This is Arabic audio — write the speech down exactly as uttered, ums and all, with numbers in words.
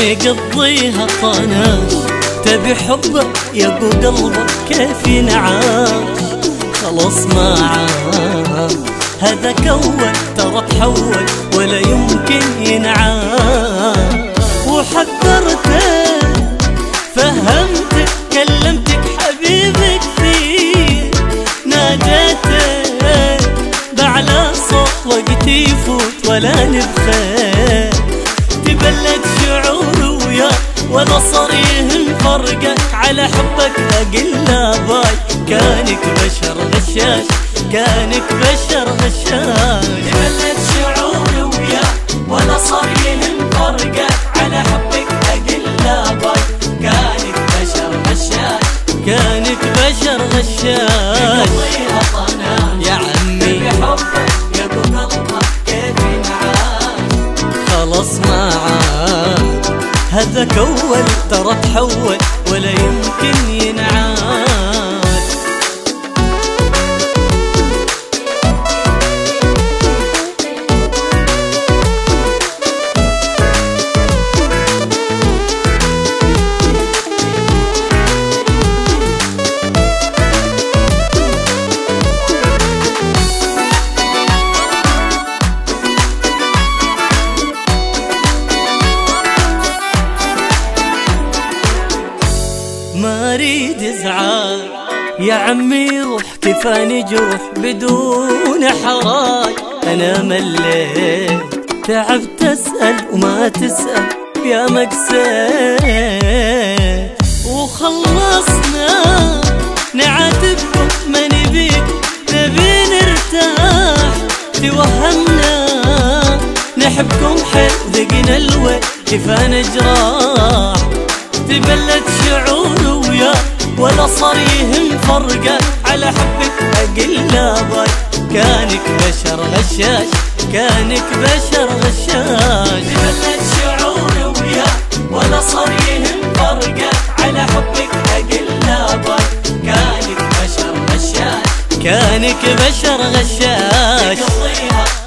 نقضيها طناش، تبي حبك يا ابو قلبك كيف ينعاش؟ خلاص ما عاد هذاك اول ترى تحول ولا يمكن ينعاد. وحذرتك فهمتك كلمتك حبيبك كثير، ناديتك بعلى صوت وقت يفوت ولا نبخير. تبلد شعور وياك ولا صريح فرقك، على حبك اقل باي كانك بشر غشاش، كانك بشر غشاش. تبلد شعور وياك ولا صريح فرقك، على حبك اقل باي كانك بشر غشاش، كانك بشر غشاش. يا عمي بحبك يا ابو قلبك كيف ينعاش؟ خلاص ما عاد هذاك اول ترى تحول ولا يمكن ينعاد. ما اريد ازعاج يا عمي، روح كفاني جروح بدون حراج. انا مليت تعبت اسال وما تسال يا مقسيت، وخلصنا نعاتبكم ما نبيك نبي نرتاح. توهمنا نحبكم حيل ذقنا الويل كفانا جراح. تبلد شعور وياك ولا صريح مفرقك، على حبك اقل باي كانك بشر غشاش، كانك بشر غشاش. تبلد شعور وياك ولا صريح مفرقك، على حبك اقل باي كانك بشر غشاش، كانك بشر غشاش. نقضيها